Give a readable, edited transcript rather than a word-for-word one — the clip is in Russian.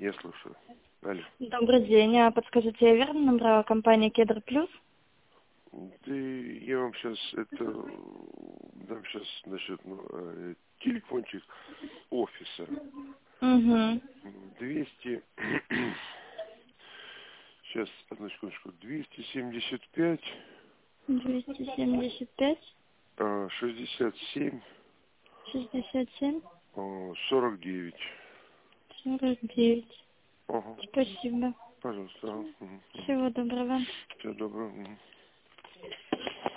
я слушаю. Алло. Добрый день. Подскажите, я верно набрала компанию Кедр Плюс? Я вам сейчас дам сейчас насчет телефончик офиса. Угу. 200. Сейчас, одну секундочку. 275. 275. 67. 67. 49. 49. Ага. Спасибо. Пожалуйста. Всего доброго. Всего доброго.